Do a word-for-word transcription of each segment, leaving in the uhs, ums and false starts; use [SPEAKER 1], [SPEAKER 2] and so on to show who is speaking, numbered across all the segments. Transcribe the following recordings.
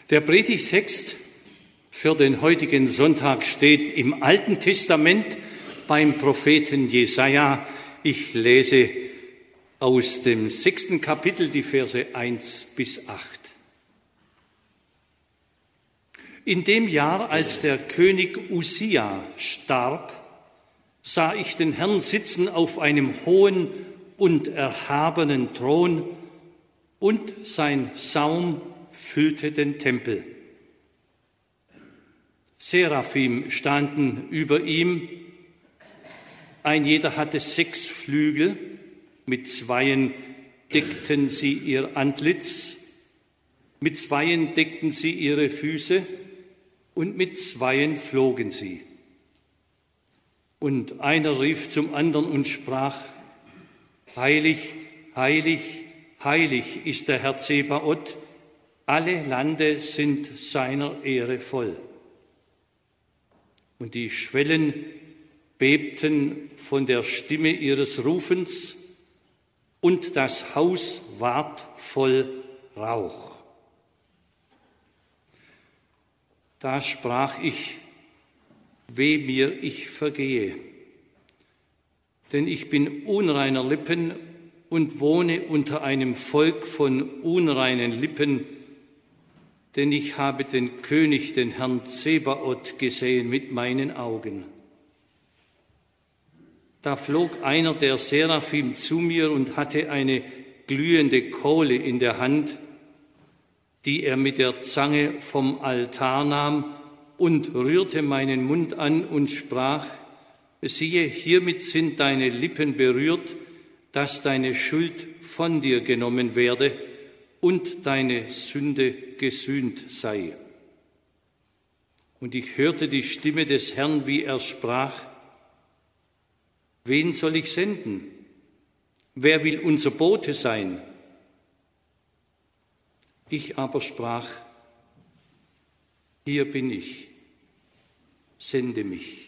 [SPEAKER 1] Der Predigtext für den heutigen Sonntag steht im Alten Testament beim Propheten Jesaja. Ich lese aus dem sechsten Kapitel die Verse eins bis acht. In dem Jahr, als der König Usia starb, sah ich den Herrn sitzen auf einem hohen und erhabenen Thron, und sein Saum füllte den Tempel. Seraphim standen über ihm, ein jeder hatte sechs Flügel, mit zweien deckten sie ihr Antlitz, mit zweien deckten sie ihre Füße und mit zweien flogen sie. Und einer rief zum anderen und sprach: Heilig, heilig, heilig ist der Herr Zebaoth, alle Lande sind seiner Ehre voll. Und die Schwellen bebten von der Stimme ihres Rufens, und das Haus ward voll Rauch. Da sprach ich: Weh mir, ich vergehe, denn ich bin unreiner Lippen und wohne unter einem Volk von unreinen Lippen, denn ich habe den König, den Herrn Zebaoth, gesehen mit meinen Augen. Da flog einer der Seraphim zu mir und hatte eine glühende Kohle in der Hand, die er mit der Zange vom Altar nahm und rührte meinen Mund an und sprach: Siehe, hiermit sind deine Lippen berührt, dass deine Schuld von dir genommen werde und deine Sünde gesühnt sei. Und ich hörte die Stimme des Herrn, wie er sprach: Wen soll ich senden? Wer will unser Bote sein? Ich aber sprach: Hier bin ich, sende mich.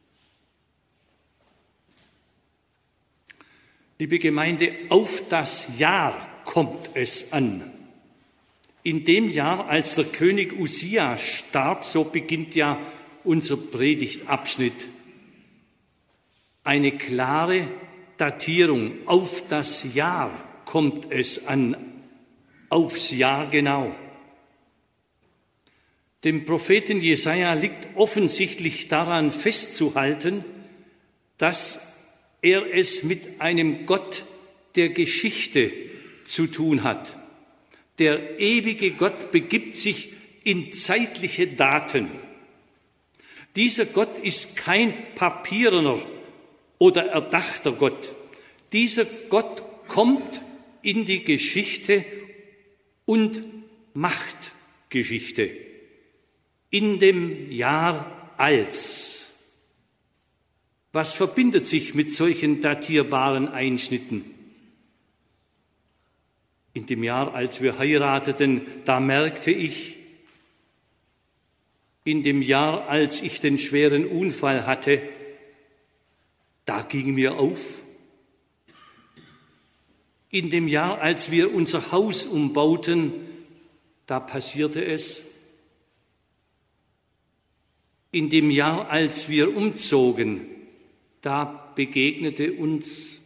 [SPEAKER 1] Liebe Gemeinde, auf das Jahr kommt es an. In dem Jahr, als der König Usia starb, so beginnt ja unser Predigtabschnitt, eine klare Datierung. Auf das Jahr kommt es an, aufs Jahr genau. Dem Propheten Jesaja liegt offensichtlich daran festzuhalten, dass er es mit einem Gott der Geschichte zu tun hat. Der ewige Gott begibt sich in zeitliche Daten. Dieser Gott ist kein papierener oder erdachter Gott. Dieser Gott kommt in die Geschichte und macht Geschichte. In dem Jahr als. Was verbindet sich mit solchen datierbaren Einschnitten? In dem Jahr, als wir heirateten, da merkte ich, in dem Jahr, als ich den schweren Unfall hatte, da ging mir auf. In dem Jahr, als wir unser Haus umbauten, da passierte es. In dem Jahr, als wir umzogen, da begegnete uns.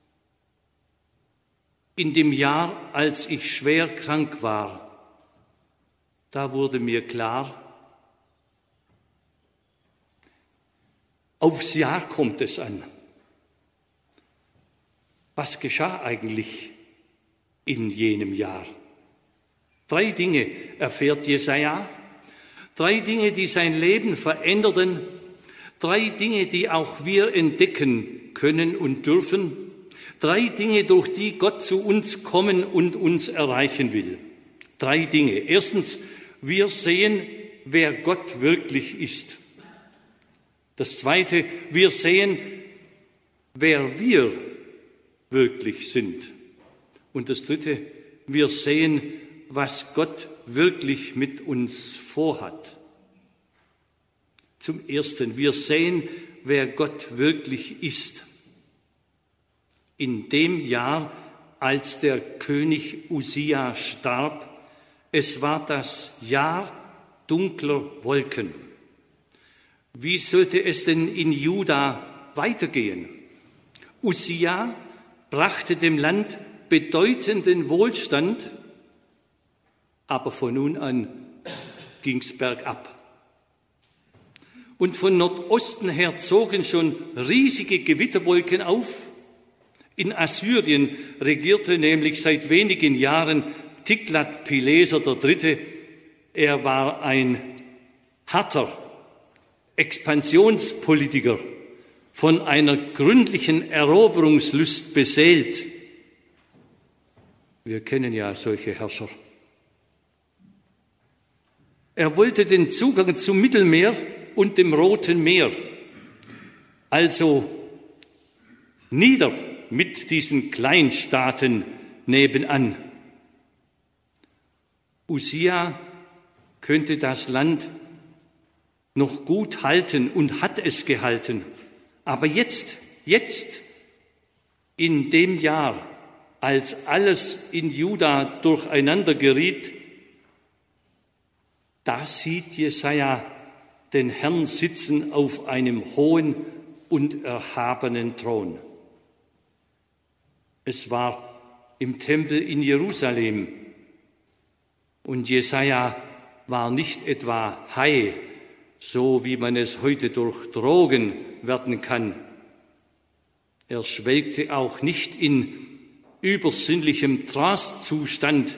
[SPEAKER 1] In dem Jahr, als ich schwer krank war, da wurde mir klar, aufs Jahr kommt es an. Was geschah eigentlich in jenem Jahr? Drei Dinge erfährt Jesaja, drei Dinge, die sein Leben veränderten, drei Dinge, die auch wir entdecken können und dürfen, drei Dinge, durch die Gott zu uns kommen und uns erreichen will. Drei Dinge. Erstens, wir sehen, wer Gott wirklich ist. Das Zweite, wir sehen, wer wir wirklich sind. Und das Dritte, wir sehen, was Gott wirklich mit uns vorhat. Zum Ersten, wir sehen, wer Gott wirklich ist. In dem Jahr, als der König Usia starb, Es war das Jahr dunkler Wolken. Wie sollte es denn in Juda weitergehen? Usia brachte dem Land bedeutenden Wohlstand, aber von nun an ging es bergab. Und von Nordosten her zogen schon riesige Gewitterwolken auf. In Assyrien regierte nämlich seit wenigen Jahren Tiglat-Pileser der Dritte. Er war ein harter Expansionspolitiker, von einer gründlichen Eroberungslust beseelt. Wir kennen ja solche Herrscher. Er wollte den Zugang zum Mittelmeer und dem Roten Meer, also nieder mit diesen Kleinstaaten nebenan. Usia könnte das Land noch gut halten und hat es gehalten. Aber jetzt, jetzt, in dem Jahr, als alles in Juda durcheinander geriet, da sieht Jesaja den Herrn sitzen auf einem hohen und erhabenen Thron. Es war im Tempel in Jerusalem. Und Jesaja war nicht etwa high, so wie man es heute durch Drogen werden kann. Er schwelgte auch nicht in übersinnlichem Trastzustand.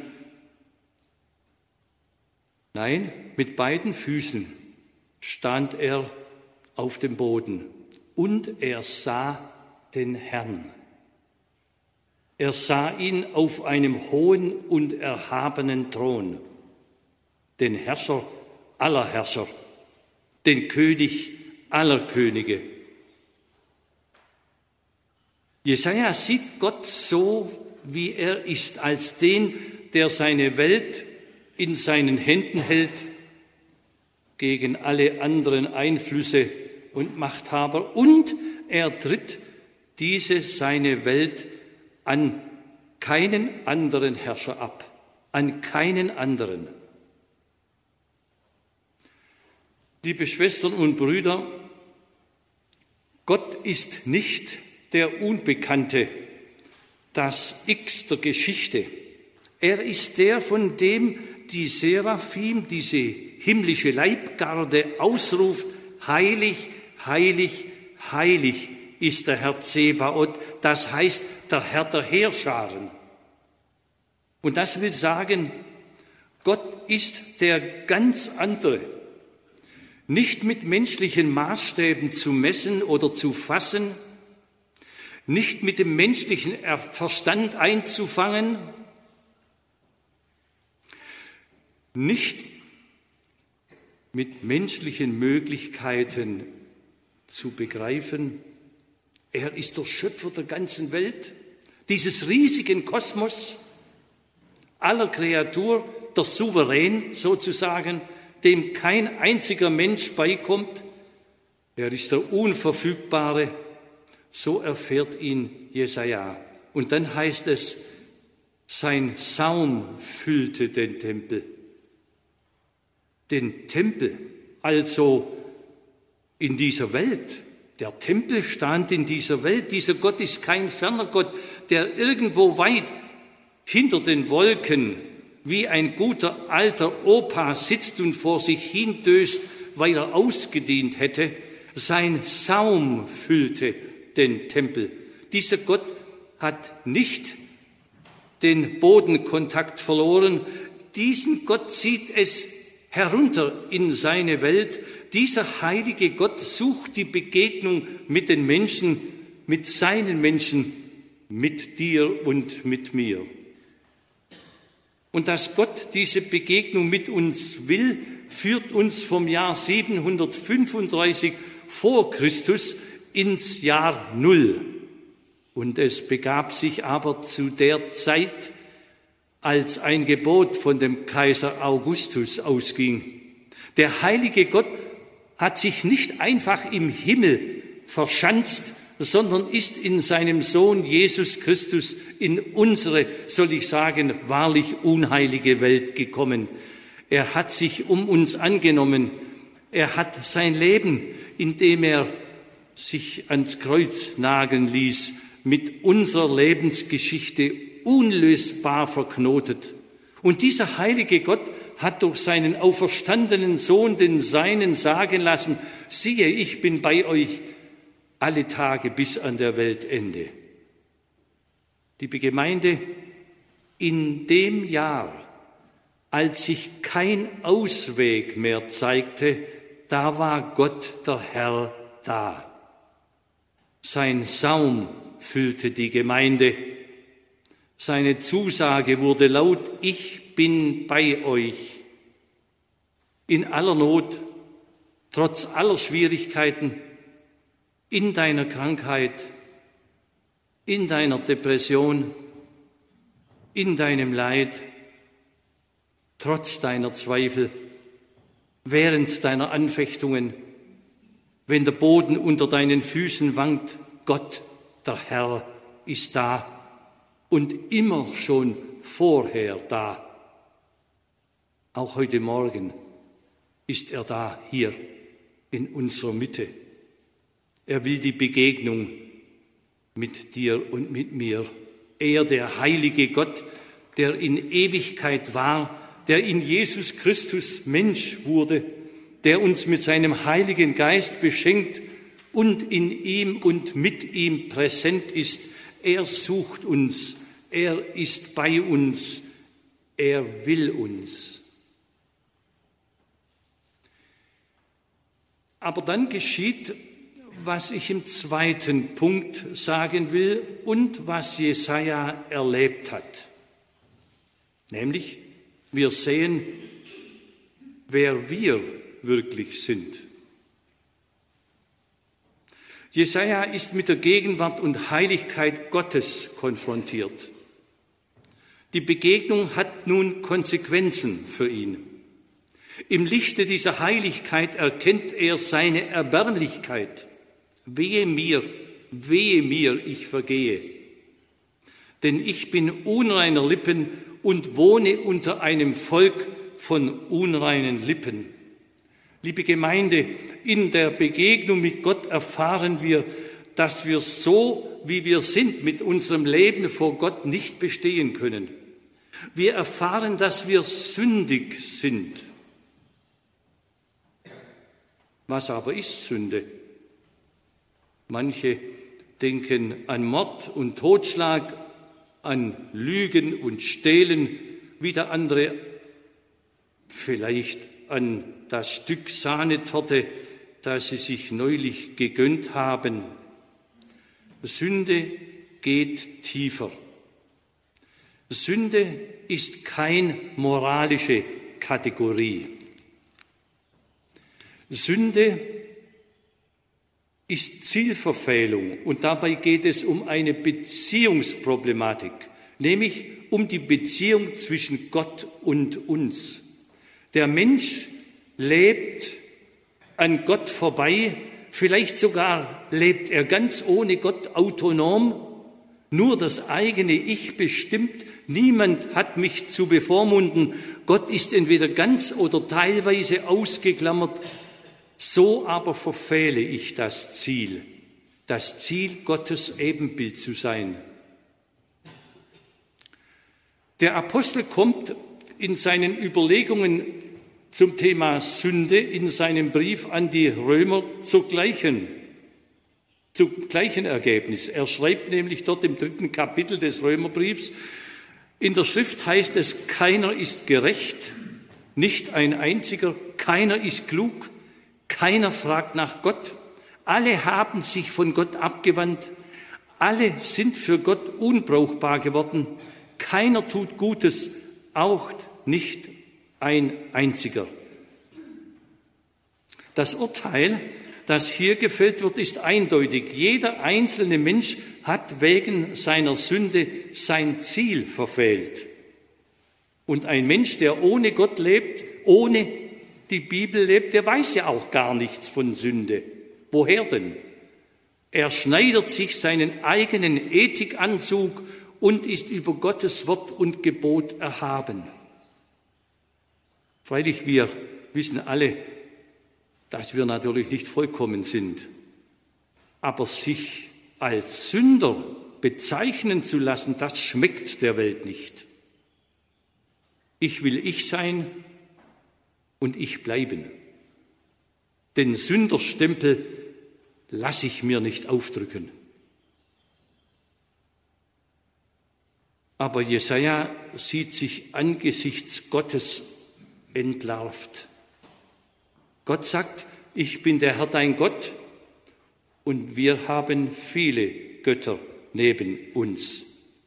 [SPEAKER 1] Nein, mit beiden Füßen stand er auf dem Boden und er sah den Herrn. Er sah ihn auf einem hohen und erhabenen Thron, den Herrscher aller Herrscher, den König aller Könige. Jesaja sieht Gott so, wie er ist, als den, der seine Welt in seinen Händen hält, gegen alle anderen Einflüsse und Machthaber, und er tritt diese seine Welt an keinen anderen Herrscher ab, an keinen anderen. Liebe Schwestern und Brüder, Gott ist nicht der Unbekannte, das X der Geschichte. Er ist der, von dem die Seraphim, diese himmlische Leibgarde, ausruft: Heilig, heilig, heilig ist der Herr Zebaoth, das heißt der Herr der Heerscharen. Und das will sagen, Gott ist der ganz andere, nicht mit menschlichen Maßstäben zu messen oder zu fassen, nicht mit dem menschlichen Verstand einzufangen, nicht mit menschlichen Möglichkeiten zu begreifen. Er ist der Schöpfer der ganzen Welt, dieses riesigen Kosmos, aller Kreatur, der Souverän sozusagen, dem kein einziger Mensch beikommt. Er ist der Unverfügbare, so erfährt ihn Jesaja. Und dann heißt es, sein Saum füllte den Tempel. Den Tempel, also in dieser Welt. Der Tempel stand in dieser Welt. Dieser Gott ist kein ferner Gott, der irgendwo weit hinter den Wolken wie ein guter alter Opa sitzt und vor sich hindöst, weil er ausgedient hätte. Sein Saum füllte den Tempel. Dieser Gott hat nicht den Bodenkontakt verloren. Diesen Gott zieht es herunter in seine Welt. Dieser heilige Gott sucht die Begegnung mit den Menschen, mit seinen Menschen, mit dir und mit mir. Und dass Gott diese Begegnung mit uns will, führt uns vom Jahr siebenhundertfünfunddreißig vor Christus ins Jahr Null. Und es begab sich aber zu der Zeit, als ein Gebot von dem Kaiser Augustus ausging. Der heilige Gott hat sich nicht einfach im Himmel verschanzt sondern ist in seinem Sohn Jesus Christus in unsere, soll ich sagen, wahrlich unheilige Welt gekommen. Er hat sich um uns angenommen. Er hat sein Leben, indem er sich ans Kreuz nageln ließ, mit unserer Lebensgeschichte unlösbar verknotet. Und dieser heilige Gott hat durch seinen auferstandenen Sohn den Seinen sagen lassen, siehe, ich bin bei euch alle Tage bis an der Weltende. Liebe Gemeinde, in dem Jahr, als sich kein Ausweg mehr zeigte, da war Gott der Herr da. Sein Saum füllte die Gemeinde. Seine Zusage wurde laut, ich bin bei euch. In aller Not, trotz aller Schwierigkeiten, in deiner Krankheit, in deiner Depression, in deinem Leid, trotz deiner Zweifel, während deiner Anfechtungen, wenn der Boden unter deinen Füßen wankt, Gott, der Herr, ist da und immer schon vorher da. Auch heute Morgen ist er da, hier in unserer Mitte. Er will die Begegnung mit dir und mit mir. Er, der heilige Gott, der in Ewigkeit war, der in Jesus Christus Mensch wurde, der uns mit seinem Heiligen Geist beschenkt und in ihm und mit ihm präsent ist. Er sucht uns, er ist bei uns, er will uns. Aber dann geschieht, was ich im zweiten Punkt sagen will und was Jesaja erlebt hat. Nämlich, wir sehen, wer wir wirklich sind. Jesaja ist mit der Gegenwart und Heiligkeit Gottes konfrontiert. Die Begegnung hat nun Konsequenzen für ihn. Im Lichte dieser Heiligkeit erkennt er seine Erbärmlichkeit. Wehe mir, wehe mir, ich vergehe. Denn ich bin unreiner Lippen und wohne unter einem Volk von unreinen Lippen. Liebe Gemeinde, in der Begegnung mit Gott erfahren wir, dass wir so, wie wir sind, mit unserem Leben vor Gott nicht bestehen können. Wir erfahren, dass wir sündig sind. Was aber ist Sünde? Manche denken an Mord und Totschlag, an Lügen und Stehlen, wieder andere vielleicht an das Stück Sahnetorte, das sie sich neulich gegönnt haben. Sünde geht tiefer. Sünde ist keine moralische Kategorie. Sünde ist Zielverfehlung und dabei geht es um eine Beziehungsproblematik, nämlich um die Beziehung zwischen Gott und uns. Der Mensch lebt an Gott vorbei, vielleicht sogar lebt er ganz ohne Gott autonom, nur das eigene Ich bestimmt, niemand hat mich zu bevormunden, Gott ist entweder ganz oder teilweise ausgeklammert. So aber verfehle ich das Ziel, das Ziel, Gottes Ebenbild zu sein. Der Apostel kommt in seinen Überlegungen zum Thema Sünde in seinem Brief an die Römer zur gleichen, zum gleichen Ergebnis. Er schreibt nämlich dort im dritten Kapitel des Römerbriefs, in der Schrift heißt es, keiner ist gerecht, nicht ein einziger, keiner ist klug, keiner fragt nach Gott, alle haben sich von Gott abgewandt, alle sind für Gott unbrauchbar geworden, keiner tut Gutes, auch nicht ein einziger. Das Urteil, das hier gefällt wird, ist eindeutig. Jeder einzelne Mensch hat wegen seiner Sünde sein Ziel verfehlt. Und ein Mensch, der ohne Gott lebt, ohne die Bibel lebt, der weiß ja auch gar nichts von Sünde. Woher denn? Er schneidet sich seinen eigenen Ethikanzug und ist über Gottes Wort und Gebot erhaben. Freilich, wir wissen alle, dass wir natürlich nicht vollkommen sind, aber sich als Sünder bezeichnen zu lassen, das schmeckt der Welt nicht. Ich will ich sein und ich bleiben. Den Sünderstempel lasse ich mir nicht aufdrücken. Aber Jesaja sieht sich angesichts Gottes entlarvt. Gott sagt, ich bin der Herr dein Gott und wir haben viele Götter neben uns.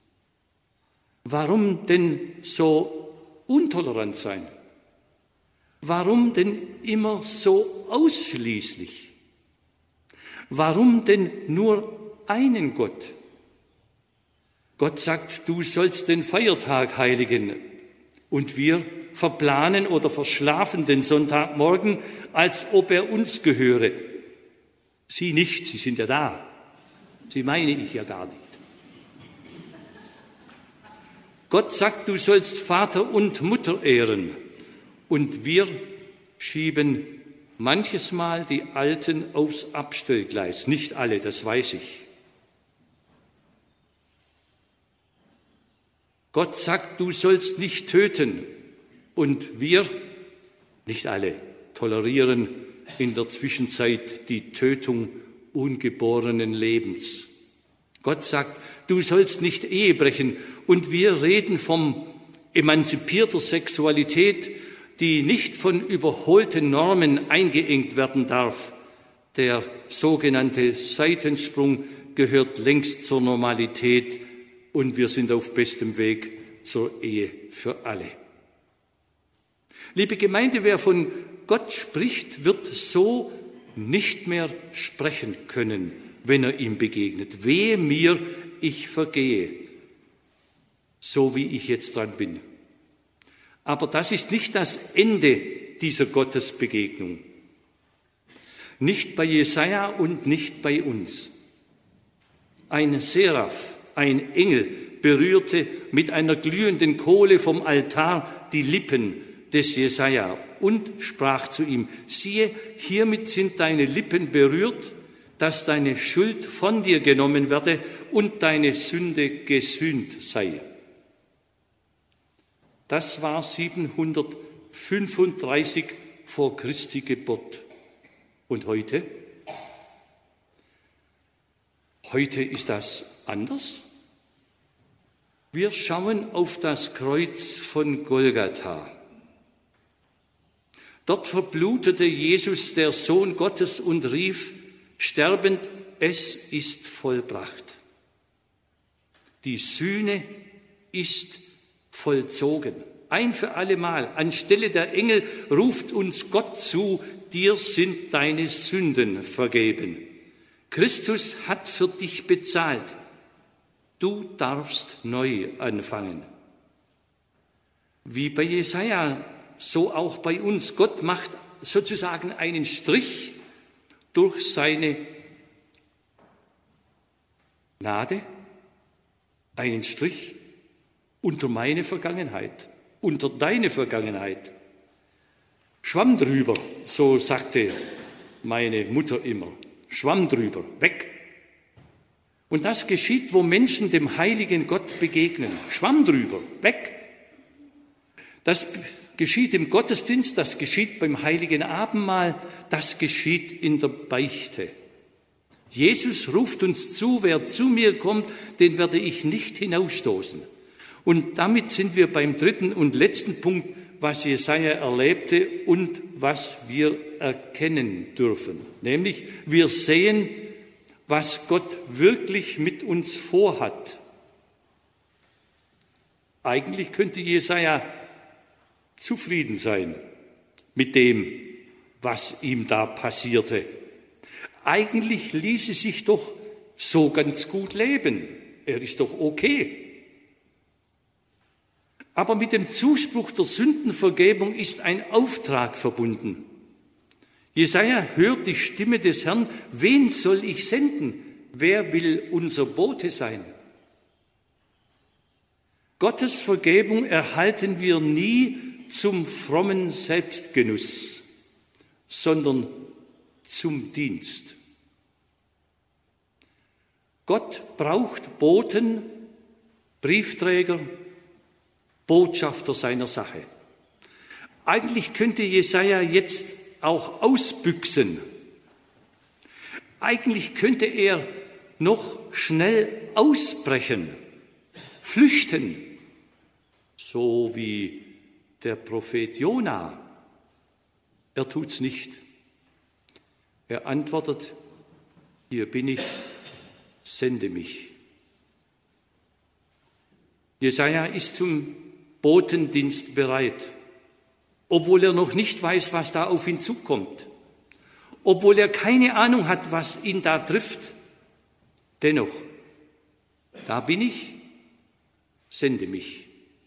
[SPEAKER 1] Warum denn so intolerant sein? Warum denn immer so ausschließlich? Warum denn nur einen Gott? Gott sagt, du sollst den Feiertag heiligen und wir verplanen oder verschlafen den Sonntagmorgen, als ob er uns gehöre. Sie nicht, Sie sind ja da. Sie meine ich ja gar nicht. Gott sagt, du sollst Vater und Mutter ehren. Und wir schieben manches Mal die Alten aufs Abstellgleis. Nicht alle, das weiß ich. Gott sagt, du sollst nicht töten. Und wir, nicht alle, tolerieren in der Zwischenzeit die Tötung ungeborenen Lebens. Gott sagt, du sollst nicht Ehe brechen. Und wir reden vom emanzipierter Sexualität, die nicht von überholten Normen eingeengt werden darf. Der sogenannte Seitensprung gehört längst zur Normalität und wir sind auf bestem Weg zur Ehe für alle. Liebe Gemeinde, wer von Gott spricht, wird so nicht mehr sprechen können, wenn er ihm begegnet. Wehe mir, ich vergehe, so wie ich jetzt dran bin. Aber das ist nicht das Ende dieser Gottesbegegnung. Nicht bei Jesaja und nicht bei uns. Ein Seraph, ein Engel, berührte mit einer glühenden Kohle vom Altar die Lippen des Jesaja und sprach zu ihm, siehe, hiermit sind deine Lippen berührt, dass deine Schuld von dir genommen werde und deine Sünde gesühnt sei. Das war siebenhundertfünfunddreißig vor Christi Geburt. Und heute? Heute ist das anders. Wir schauen auf das Kreuz von Golgatha. Dort verblutete Jesus, der Sohn Gottes, und rief, sterbend, es ist vollbracht. Die Sühne ist vollzogen. Ein für allemal. Anstelle der Engel ruft uns Gott zu, dir sind deine Sünden vergeben. Christus hat für dich bezahlt. Du darfst neu anfangen. Wie bei Jesaja, so auch bei uns. Gott macht sozusagen einen Strich durch seine Gnade, einen Strich unter meine Vergangenheit, unter deine Vergangenheit. Schwamm drüber, so sagte meine Mutter immer. Schwamm drüber, weg. Und das geschieht, wo Menschen dem heiligen Gott begegnen. Schwamm drüber, weg. Das geschieht im Gottesdienst, das geschieht beim heiligen Abendmahl, das geschieht in der Beichte. Jesus ruft uns zu, wer zu mir kommt, den werde ich nicht hinausstoßen. Und damit sind wir beim dritten und letzten Punkt, was Jesaja erlebte und was wir erkennen dürfen. Nämlich, wir sehen, was Gott wirklich mit uns vorhat. Eigentlich könnte Jesaja zufrieden sein mit dem, was ihm da passierte. Eigentlich ließe sich doch so ganz gut leben. Er ist doch okay. Aber mit dem Zuspruch der Sündenvergebung ist ein Auftrag verbunden. Jesaja hört die Stimme des Herrn, wen soll ich senden? wer will unser Bote sein? Gottes Vergebung erhalten wir nie zum frommen Selbstgenuss, sondern zum Dienst. Gott braucht Boten, Briefträger, Botschafter seiner Sache. Eigentlich könnte Jesaja jetzt auch ausbüchsen. Eigentlich könnte er noch schnell ausbrechen, flüchten, so wie der Prophet Jona. Er tut's nicht. Er antwortet: Hier bin ich, sende mich. Jesaja ist zum Botendienst bereit, obwohl er noch nicht weiß, was da auf ihn zukommt, obwohl er keine Ahnung hat, was ihn da trifft. Dennoch, da bin ich, sende mich.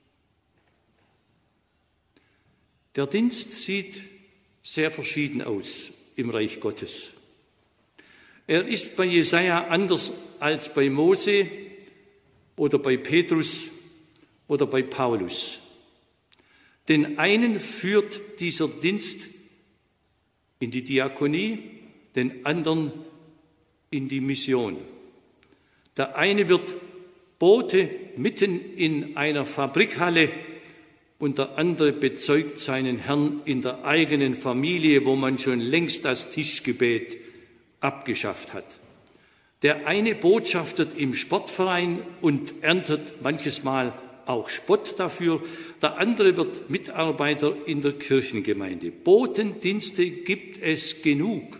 [SPEAKER 1] Der Dienst sieht sehr verschieden aus im Reich Gottes. Er ist bei Jesaja anders als bei Mose oder bei Petrus oder bei Paulus. Den einen führt dieser Dienst in die Diakonie, den anderen in die Mission. Der eine wird Bote mitten in einer Fabrikhalle und der andere bezeugt seinen Herrn in der eigenen Familie, wo man schon längst das Tischgebet abgeschafft hat. Der eine botschaftet im Sportverein und erntet manches Mal auch Spott dafür. Der andere wird Mitarbeiter in der Kirchengemeinde. Botendienste gibt es genug.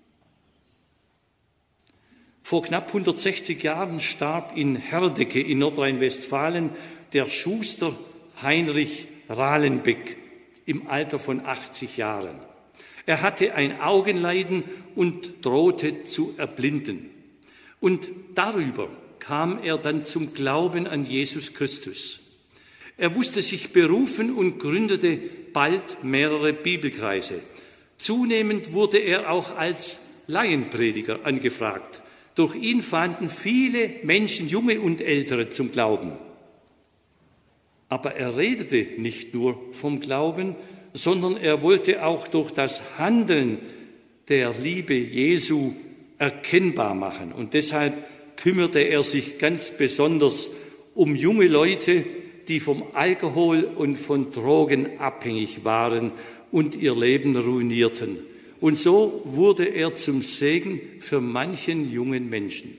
[SPEAKER 1] Vor knapp hundertsechzig Jahren starb in Herdecke in Nordrhein-Westfalen der Schuster Heinrich Rahlenbeck im Alter von achtzig Jahren. Er hatte ein Augenleiden und drohte zu erblinden. Und darüber kam er dann zum Glauben an Jesus Christus. Er wusste sich berufen und gründete bald mehrere Bibelkreise. Zunehmend wurde er auch als Laienprediger angefragt. Durch ihn fanden viele Menschen, junge und ältere, zum Glauben. Aber er redete nicht nur vom Glauben, sondern er wollte auch durch das Handeln der Liebe Jesu erkennbar machen. Und deshalb kümmerte er sich ganz besonders um junge Leute, die vom Alkohol und von Drogen abhängig waren und ihr Leben ruinierten. Und so wurde er zum Segen für manchen jungen Menschen.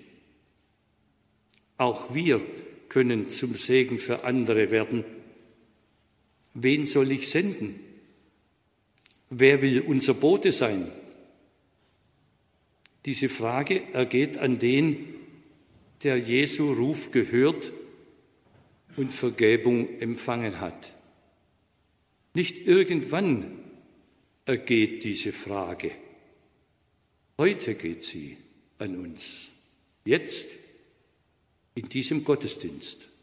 [SPEAKER 1] Auch wir können zum Segen für andere werden. Wen soll ich senden? Wer will unser Bote sein? Diese Frage ergeht an den, der Jesu Ruf gehört und Vergebung empfangen hat. Nicht irgendwann ergeht diese Frage. Heute geht sie an uns. Jetzt in diesem Gottesdienst.